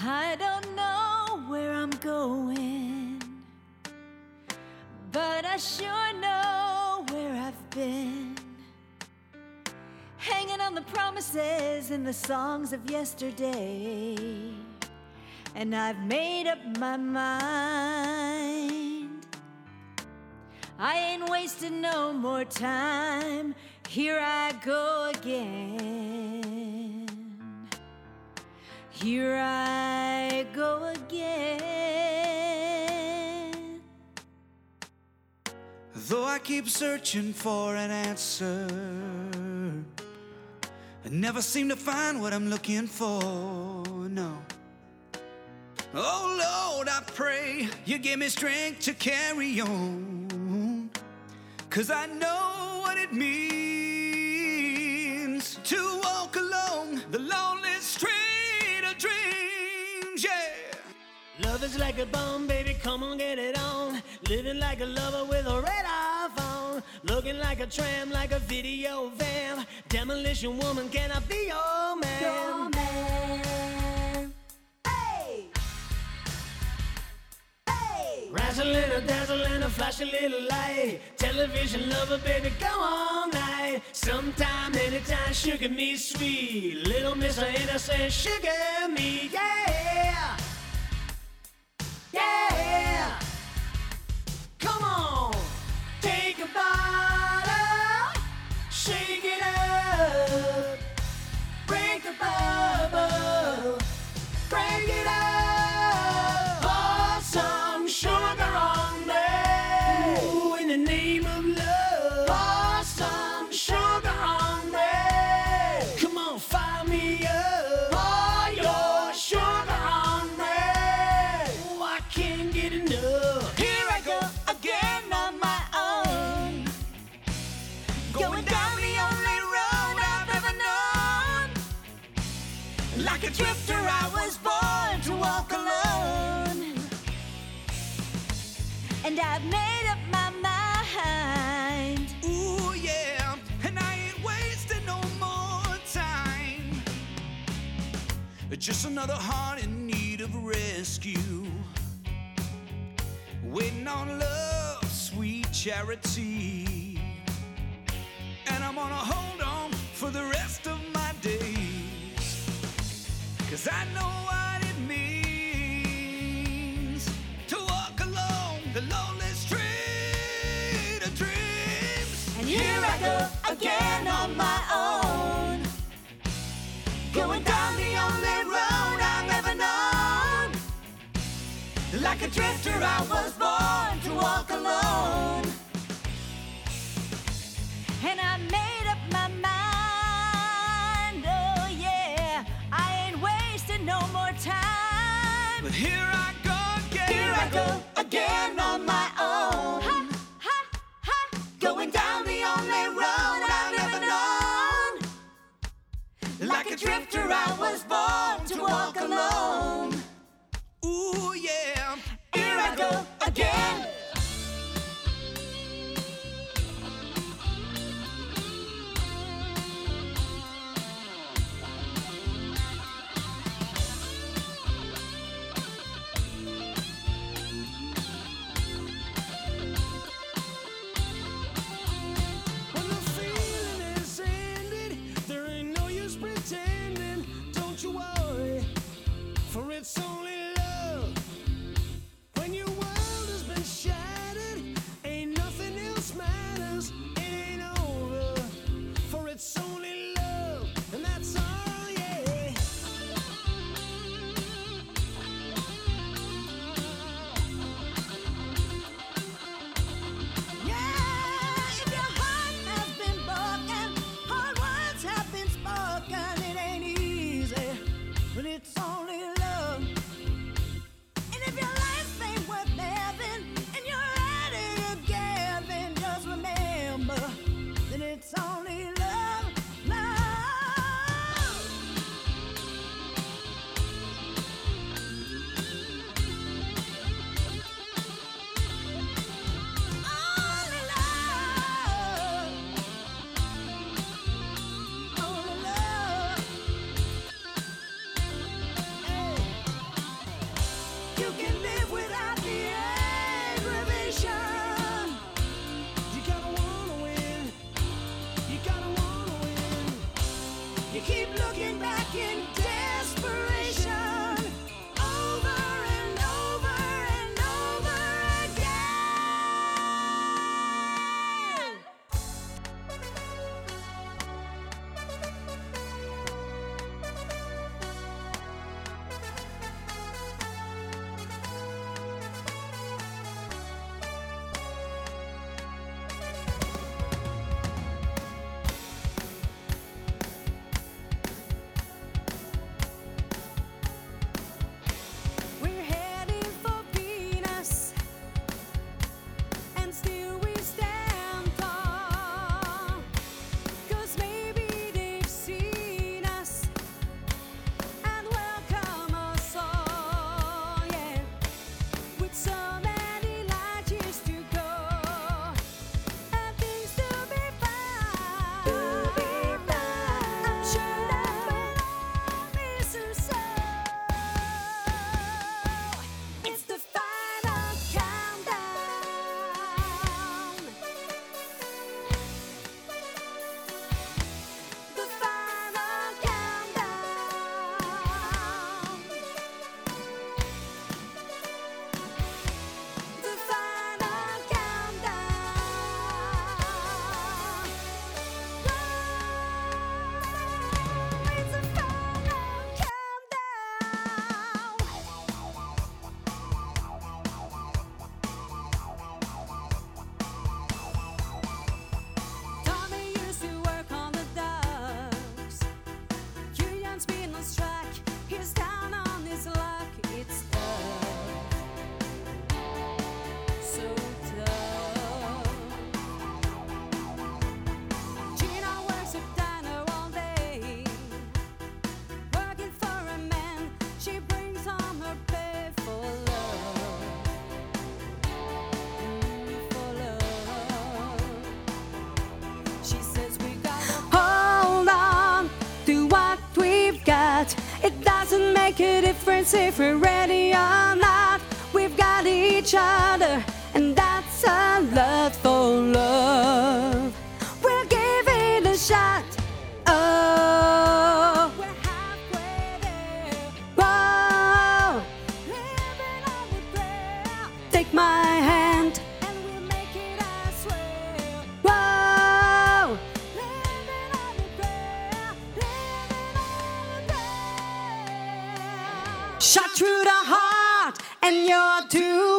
I don't know where I'm going, but I sure know where I've been. Hanging on the promises and the songs of yesterday, and I've made up my mind. I ain't wasting no more time. Here I go again. Here I go again. Though I keep searching for an answer, I never seem to find what I'm looking for, no. Oh Lord, I pray you give me strength to carry on, 'cause I know what it means to walk along the lonely street of dreams, yeah. Love is like a bomb, baby, come on, get it on. Living like a lover with a radar phone. Looking like a tram, like a video van. Demolition woman, can I be your man? Your man. Hey! Hey! Razzling a dazzling a flash a little light. Television lover, baby, go all night. Sometime, anytime, sugar me sweet. Little Mr. Innocent, sugar me, yeah. Yeah. Come on, take a bottle, shake it up, break the bubble, break it up. Pour some sugar on me. Ooh, in the name of love. Pour some sugar on me. Come on, fire me up. Pour your sugar on me. Oh, I can't get enough. Here I go again on my own, going down the only road I've ever known. Like a drifter, I was born to walk alone, and I've made up my mind. Ooh, yeah, and I ain't wasting no more time. Just another heart in need of rescue, waiting on love's sweet charity. And I'm gonna hold on for the rest of my days, 'cause I know what it means to walk along the lonely street of dreams. And here I go again on my own, going down the only road I've ever known. Like a drifter, I was born to walk alone, and I made up my mind. Oh yeah, I ain't wasting no more time. But here I go again. Here I go again on my own. Ha, ha, ha. Going down the only road I've ever known. Like a drifter, I was born to walk alone. Ooh, yeah. Here I go again. When the feeling is ended, there ain't no use pretending. Don't you worry, for it's only love. When your world has been shattered. you can live without the aggravation. You gotta wanna win. You gotta wanna win. You keep looking back in desperation, over and over and over again. We're heading for Venus, and still we stand tall. 'Cause maybe they've seen us and welcome us all, yeah. With so many light years to go, and things to be fine. I'm sure that we'll all miss her so. It's the final countdown. The final countdown. The final countdown. It's the final countdown. Tommy used to work on the docks. Union's been on strike. He's down on his luck. It's tough, so tough. Gina works at diner all day, working for a man. She brings home her pay for love, for love. She says we gotta hold on to what we've got. It doesn't make a difference if we're ready or not. We've got each other, and that's a lot for love. We'll give it a shot. Oh, we're halfway there. Whoa, living on the prayer. Take my hand, and we'll make it, I swear. Whoa, living on the prayer, living on the prayer. Shot through the heart, and you're too